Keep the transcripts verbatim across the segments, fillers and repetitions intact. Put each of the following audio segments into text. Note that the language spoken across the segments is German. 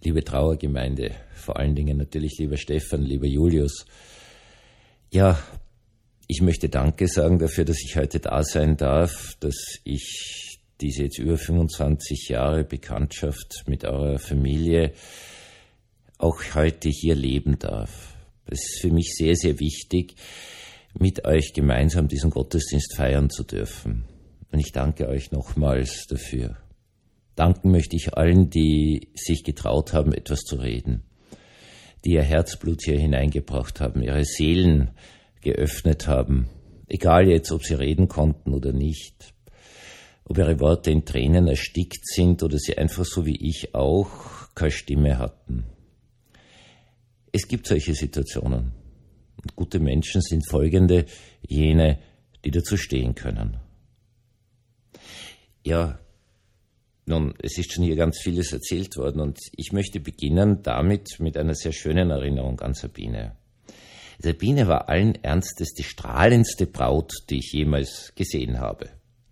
liebe Trauergemeinde, vor allen Dingen natürlich lieber Stefan, lieber Julius. Ja, ich möchte Danke sagen dafür, dass ich heute da sein darf, dass ich diese jetzt über fünfundzwanzig Jahre Bekanntschaft mit eurer Familie auch heute hier leben darf. Es ist für mich sehr, sehr wichtig, mit euch gemeinsam diesen Gottesdienst feiern zu dürfen. Und ich danke euch nochmals dafür. Danken möchte ich allen, die sich getraut haben, etwas zu reden, die ihr Herzblut hier hineingebracht haben, ihre Seelen geöffnet haben, egal jetzt, ob sie reden konnten oder nicht, ob ihre Worte in Tränen erstickt sind oder sie einfach so wie ich auch keine Stimme hatten. Es gibt solche Situationen. Und gute Menschen sind folgende, jene, die dazu stehen können. Ja, nun, es ist schon hier ganz vieles erzählt worden und ich möchte beginnen damit mit einer sehr schönen Erinnerung an Sabine. Sabine war allen Ernstes die strahlendste Braut, die ich jemals gesehen habe.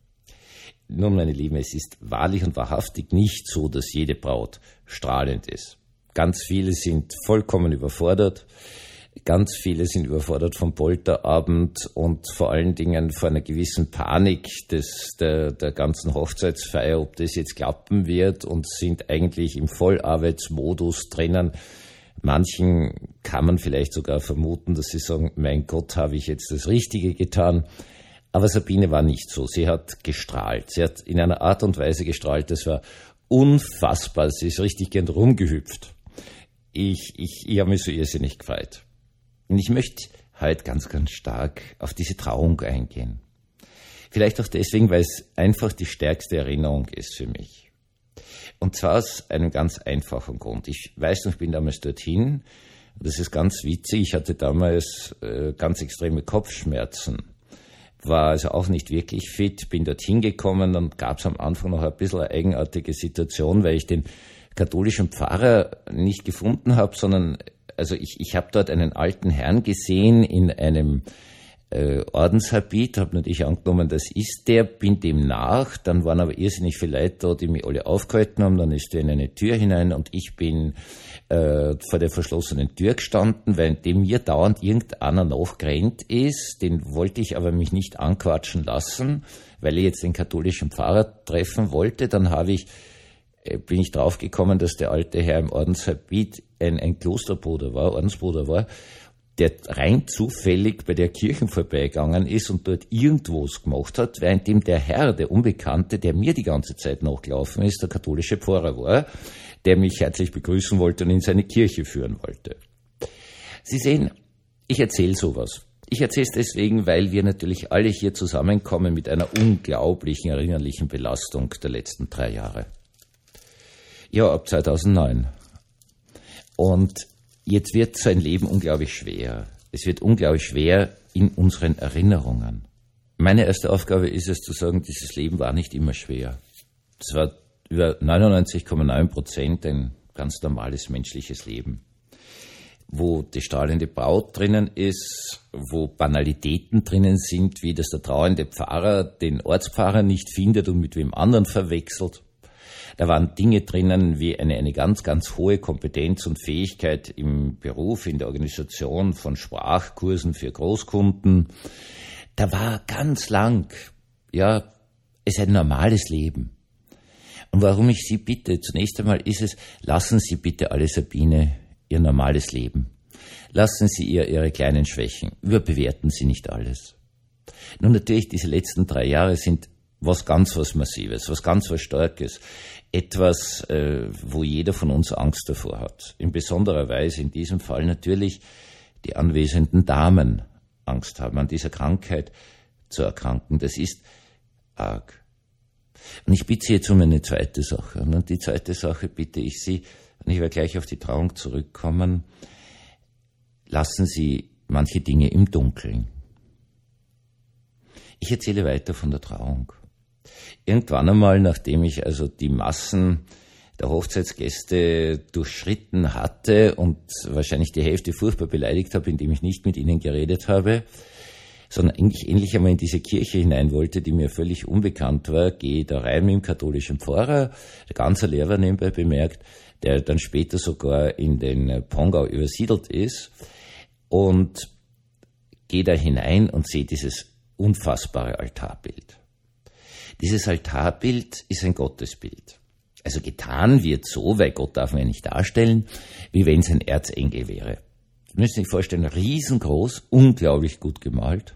Nun, meine Lieben, es ist wahrlich und wahrhaftig nicht so, dass jede Braut strahlend ist. Ganz viele sind vollkommen überfordert. Ganz viele sind überfordert vom Polterabend und vor allen Dingen vor einer gewissen Panik des, der, der ganzen Hochzeitsfeier, ob das jetzt klappen wird, und sind eigentlich im Vollarbeitsmodus drinnen. Manchen kann man vielleicht sogar vermuten, dass sie sagen, mein Gott, habe ich jetzt das Richtige getan. Aber Sabine war nicht so. Sie hat gestrahlt. Sie hat in einer Art und Weise gestrahlt, das war unfassbar. Sie ist richtig gern rumgehüpft. Ich, ich, ich habe mich so irrsinnig gefreut. Und ich möchte heute ganz, ganz stark auf diese Trauung eingehen. Vielleicht auch deswegen, weil es einfach die stärkste Erinnerung ist für mich. Und zwar aus einem ganz einfachen Grund. Ich weiß noch, ich bin damals dorthin, und das ist ganz witzig, ich hatte damals äh, ganz extreme Kopfschmerzen, war also auch nicht wirklich fit, bin dorthin gekommen, dann gab es am Anfang noch ein bisschen eine eigenartige Situation, weil ich den katholischen Pfarrer nicht gefunden habe, sondern also ich, ich habe dort einen alten Herrn gesehen in einem äh, Ordenshabit, habe natürlich angenommen, das ist der, bin dem nach, dann waren aber irrsinnig viele Leute da, die mich alle aufgehalten haben, dann ist der in eine Tür hinein und ich bin äh, vor der verschlossenen Tür gestanden, weil dem mir dauernd irgendeiner nachgerannt ist, den wollte ich aber mich nicht anquatschen lassen, weil ich jetzt den katholischen Pfarrer treffen wollte, dann habe ich bin ich draufgekommen, dass der alte Herr im Ordenshabit ein, ein Klosterbruder war, Ordensbruder war, der rein zufällig bei der Kirche vorbeigegangen ist und dort irgendwo was gemacht hat, währenddem der Herr, der Unbekannte, der mir die ganze Zeit nachgelaufen ist, der katholische Pfarrer war, der mich herzlich begrüßen wollte und in seine Kirche führen wollte. Sie sehen, ich erzähle sowas. Ich erzähle es deswegen, weil wir natürlich alle hier zusammenkommen mit einer unglaublichen erinnerlichen Belastung der letzten drei Jahre. Ja, ab zweitausendneun. Und jetzt wird so ein Leben unglaublich schwer. Es wird unglaublich schwer in unseren Erinnerungen. Meine erste Aufgabe ist es zu sagen, dieses Leben war nicht immer schwer. Es war über neunundneunzig Komma neun Prozent ein ganz normales menschliches Leben, wo die strahlende Braut drinnen ist, wo Banalitäten drinnen sind, wie dass der trauernde Pfarrer den Ortspfarrer nicht findet und mit wem anderen verwechselt. Da waren Dinge drinnen wie eine, eine ganz, ganz hohe Kompetenz und Fähigkeit im Beruf, in der Organisation von Sprachkursen für Großkunden. Da war ganz lang, ja, es ist ein normales Leben. Und warum ich Sie bitte, zunächst einmal ist es, lassen Sie bitte alle Sabine ihr normales Leben. Lassen Sie ihr ihre kleinen Schwächen. Überbewerten Sie nicht alles. Nun natürlich, diese letzten drei Jahre sind was ganz was Massives, was ganz was Starkes. Etwas, äh, wo jeder von uns Angst davor hat. In besonderer Weise in diesem Fall natürlich die anwesenden Damen Angst haben, an dieser Krankheit zu erkranken. Das ist arg. Und ich bitte Sie jetzt um eine zweite Sache. Und die zweite Sache bitte ich Sie, und ich werde gleich auf die Trauung zurückkommen, lassen Sie manche Dinge im Dunkeln. Ich erzähle weiter von der Trauung. Irgendwann einmal, nachdem ich also die Massen der Hochzeitsgäste durchschritten hatte und wahrscheinlich die Hälfte furchtbar beleidigt habe, indem ich nicht mit ihnen geredet habe, sondern eigentlich endlich einmal in diese Kirche hinein wollte, die mir völlig unbekannt war, gehe da rein mit dem katholischen Pfarrer, der ganze Lehrer nebenbei bemerkt, der dann später sogar in den Pongau übersiedelt ist, und gehe da hinein und sehe dieses unfassbare Altarbild. Dieses Altarbild ist ein Gottesbild. Also getan wird so, weil Gott darf man ja nicht darstellen, wie wenn es ein Erzengel wäre. Sie müssen sich vorstellen, riesengroß, unglaublich gut gemalt.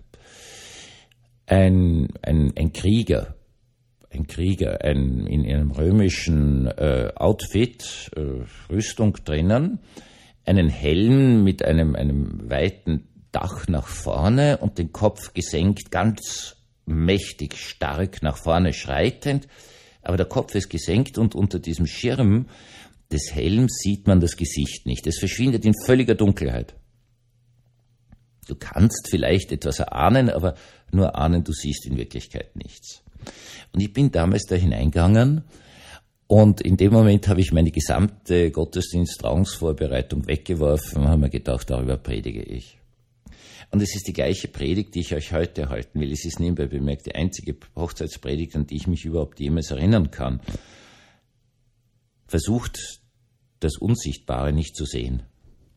Ein, ein, ein Krieger, ein Krieger, ein, in einem römischen äh, Outfit, äh, Rüstung drinnen, einen Helm mit einem, einem weiten Dach nach vorne und den Kopf gesenkt, ganz mächtig, stark nach vorne schreitend, aber der Kopf ist gesenkt und unter diesem Schirm des Helms sieht man das Gesicht nicht. Es verschwindet in völliger Dunkelheit. Du kannst vielleicht etwas erahnen, aber nur ahnen, du siehst in Wirklichkeit nichts. Und ich bin damals da hineingegangen und in dem Moment habe ich meine gesamte Gottesdienst-Trauungsvorbereitung weggeworfen und habe mir gedacht, darüber predige ich. Und es ist die gleiche Predigt, die ich euch heute halten will. Es ist nebenbei bemerkt die einzige Hochzeitspredigt, an die ich mich überhaupt jemals erinnern kann. Versucht, das Unsichtbare nicht zu sehen.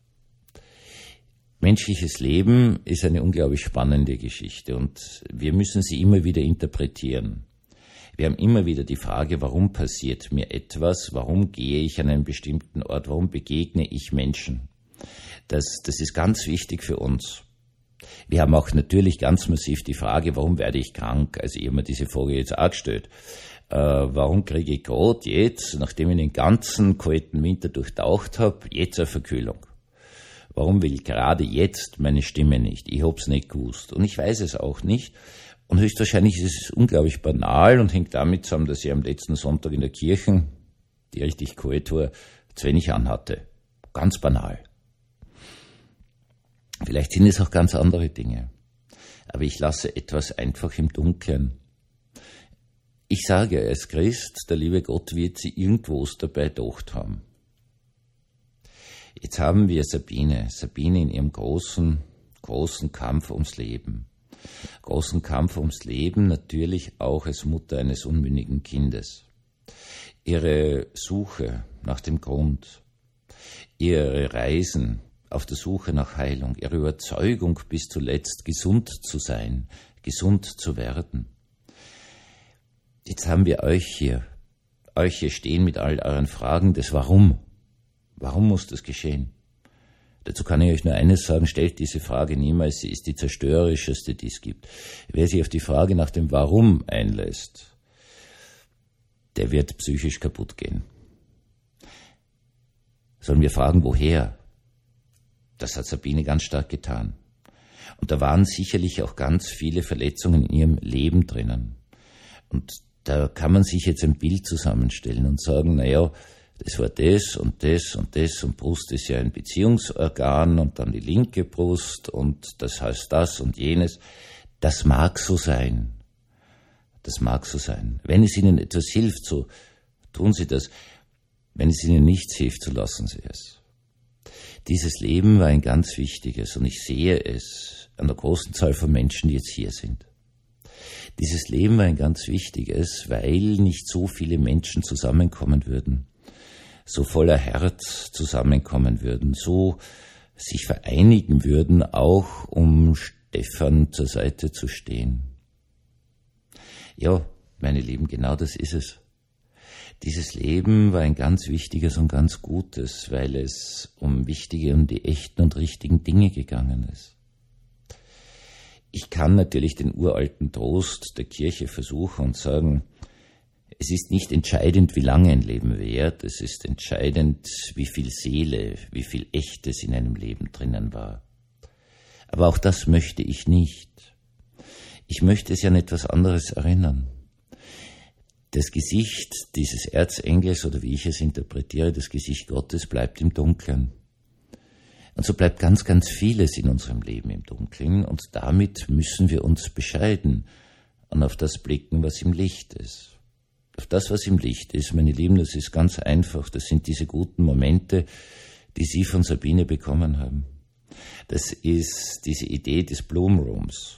Menschliches Leben ist eine unglaublich spannende Geschichte und wir müssen sie immer wieder interpretieren. Wir haben immer wieder die Frage, warum passiert mir etwas, warum gehe ich an einen bestimmten Ort, warum begegne ich Menschen. Das, das ist ganz wichtig für uns. Wir haben auch natürlich ganz massiv die Frage, warum werde ich krank? Also ich habe mir diese Frage jetzt auch gestellt. Äh, warum kriege ich gerade jetzt, nachdem ich den ganzen kalten Winter durchtaucht habe, jetzt eine Verkühlung? Warum will ich gerade jetzt meine Stimme nicht? Ich hab's nicht gewusst. Und ich weiß es auch nicht. Und höchstwahrscheinlich ist es unglaublich banal und hängt damit zusammen, dass ich am letzten Sonntag in der Kirche, die richtig kalt war, zu wenig anhatte. Ganz banal. Vielleicht sind es auch ganz andere Dinge. Aber ich lasse etwas einfach im Dunkeln. Ich sage als Christ, der liebe Gott wird sie irgendwo dabei gedacht haben. Jetzt haben wir Sabine, Sabine in ihrem großen, großen Kampf ums Leben. Großen Kampf ums Leben, natürlich auch als Mutter eines unmündigen Kindes. Ihre Suche nach dem Grund, ihre Reisen auf der Suche nach Heilung, ihre Überzeugung bis zuletzt gesund zu sein, gesund zu werden. Jetzt haben wir euch hier, euch hier stehen mit all euren Fragen des Warum. Warum muss das geschehen? Dazu kann ich euch nur eines sagen, stellt diese Frage niemals, sie ist die zerstörerischste, die es gibt. Wer sich auf die Frage nach dem Warum einlässt, der wird psychisch kaputt gehen. Sollen wir fragen, woher? Das hat Sabine ganz stark getan. Und da waren sicherlich auch ganz viele Verletzungen in ihrem Leben drinnen. Und da kann man sich jetzt ein Bild zusammenstellen und sagen, naja, das war das und das und das und Brust ist ja ein Beziehungsorgan und dann die linke Brust und das heißt das und jenes. Das mag so sein. Das mag so sein. Wenn es Ihnen etwas hilft, so tun Sie das. Wenn es Ihnen nichts hilft, so lassen Sie es. Dieses Leben war ein ganz wichtiges und ich sehe es an der großen Zahl von Menschen, die jetzt hier sind. Dieses Leben war ein ganz wichtiges, weil nicht so viele Menschen zusammenkommen würden, so voller Herz zusammenkommen würden, so sich vereinigen würden, auch um Stefan zur Seite zu stehen. Ja, meine Lieben, genau das ist es. Dieses Leben war ein ganz wichtiges und ganz gutes, weil es um wichtige und die echten und richtigen Dinge gegangen ist. Ich kann natürlich den uralten Trost der Kirche versuchen und sagen, es ist nicht entscheidend, wie lange ein Leben währt, es ist entscheidend, wie viel Seele, wie viel Echtes in einem Leben drinnen war. Aber auch das möchte ich nicht. Ich möchte es ja an etwas anderes erinnern. Das Gesicht dieses Erzengels, oder wie ich es interpretiere, das Gesicht Gottes bleibt im Dunkeln. Und so bleibt ganz, ganz vieles in unserem Leben im Dunkeln und damit müssen wir uns bescheiden und auf das blicken, was im Licht ist. Auf das, was im Licht ist, meine Lieben, das ist ganz einfach. Das sind diese guten Momente, die Sie von Sabine bekommen haben. Das ist diese Idee des Bloom Rooms.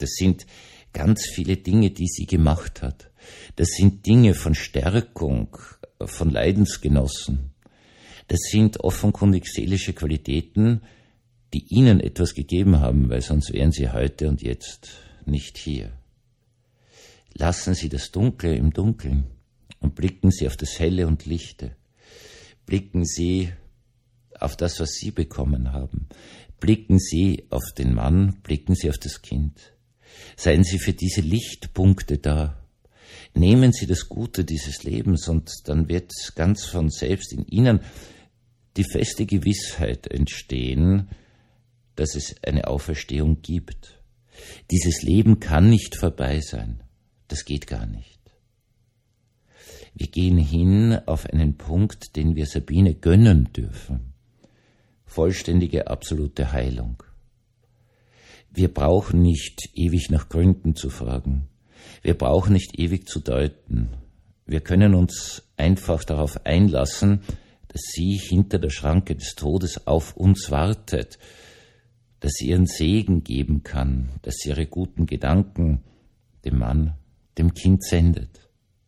Das sind ganz viele Dinge, die sie gemacht hat. Das sind Dinge von Stärkung, von Leidensgenossen. Das sind offenkundig seelische Qualitäten, die ihnen etwas gegeben haben, weil sonst wären sie heute und jetzt nicht hier. Lassen Sie das Dunkle im Dunkeln und blicken Sie auf das Helle und Lichte. Blicken Sie auf das, was Sie bekommen haben. Blicken Sie auf den Mann, blicken Sie auf das Kind. Seien Sie für diese Lichtpunkte da. Nehmen Sie das Gute dieses Lebens und dann wird ganz von selbst in Ihnen die feste Gewissheit entstehen, dass es eine Auferstehung gibt. Dieses Leben kann nicht vorbei sein. Das geht gar nicht. Wir gehen hin auf einen Punkt, den wir Sabine gönnen dürfen. Vollständige, absolute Heilung. Wir brauchen nicht ewig nach Gründen zu fragen. Wir brauchen nicht ewig zu deuten. Wir können uns einfach darauf einlassen, dass sie hinter der Schranke des Todes auf uns wartet, dass sie ihren Segen geben kann, dass sie ihre guten Gedanken dem Mann, dem Kind sendet.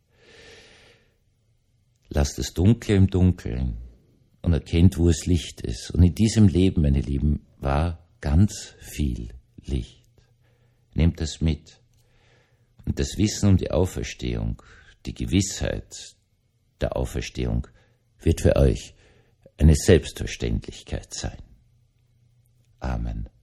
Lasst das Dunkle im Dunkeln und erkennt, wo es Licht ist. Und in diesem Leben, meine Lieben, war ganz viel Licht. Nehmt das mit. Und das Wissen um die Auferstehung, die Gewissheit der Auferstehung wird für euch eine Selbstverständlichkeit sein. Amen.